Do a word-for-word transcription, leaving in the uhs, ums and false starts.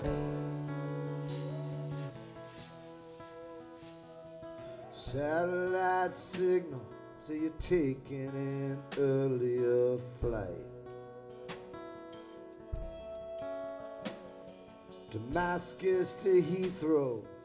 Satellite signal, so you're taking an earlier flight. Damascus to Heathrow,